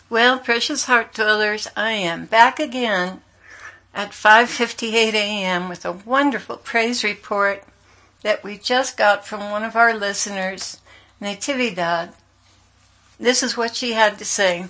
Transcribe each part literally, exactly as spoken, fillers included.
Well, precious heart dwellers, I am back again at five fifty-eight a.m. with a wonderful praise report that we just got from one of our listeners, Natividad. This is what she had to say.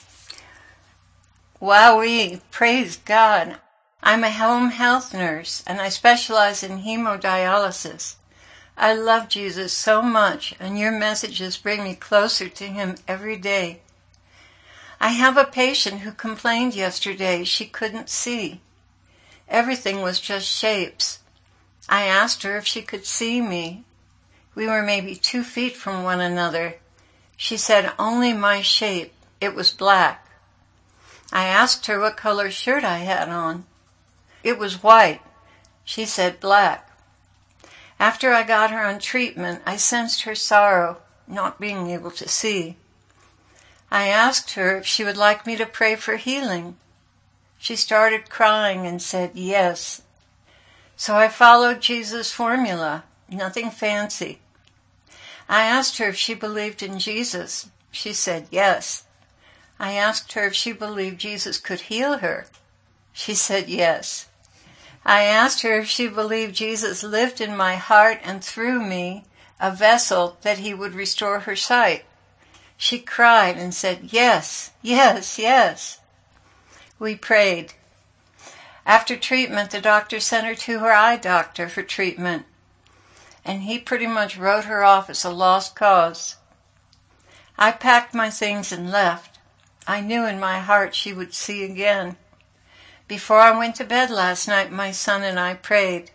Wowee, praise God. I'm a home health nurse and I specialize in hemodialysis. I love Jesus so much and your messages bring me closer to him every day. I have a patient who complained yesterday she couldn't see. Everything was just shapes. I asked her if she could see me. We were maybe two feet from one another. She said only my shape. It was black. I asked her what color shirt I had on. It was white. She said black. After I got her on treatment, I sensed her sorrow, not being able to see. I asked her if she would like me to pray for healing. She started crying and said yes. So I followed Jesus' formula, nothing fancy. I asked her if she believed in Jesus. She said yes. I asked her if she believed Jesus could heal her. She said yes. I asked her if she believed Jesus lived in my heart and through me, a vessel that he would restore her sight. She cried and said, yes, yes, yes. We prayed. After treatment, the doctor sent her to her eye doctor for treatment, and he pretty much wrote her off as a lost cause. I packed my things and left. I knew in my heart she would see again. Before I went to bed last night, my son and I prayed.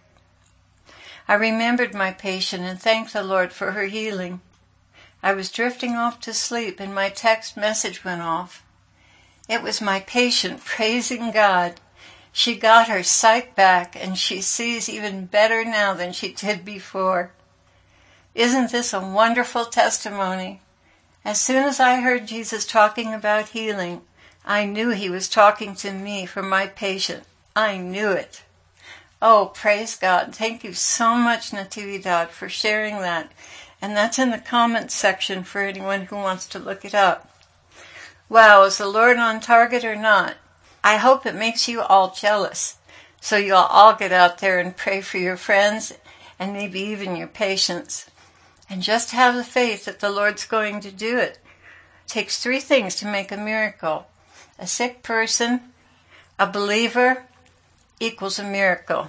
I remembered my patient and thanked the Lord for her healing. I was drifting off to sleep and my text message went off. It was my patient praising God. She got her sight back and she sees even better now than she did before. Isn't this a wonderful testimony? As soon as I heard Jesus talking about healing, I knew he was talking to me for my patient. I knew it. Oh, praise God. Thank you so much, Natividad, for sharing that. And that's in the comments section for anyone who wants to look it up. Wow, is the Lord on target or not? I hope it makes you all jealous. So you'll all get out there and pray for your friends and maybe even your patients. And just have the faith that the Lord's going to do it. It takes three things to make a miracle. A sick person, a believer, equals a miracle.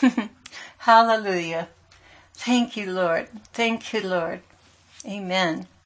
Hallelujah. Thank you, Lord. Thank you, Lord. Amen.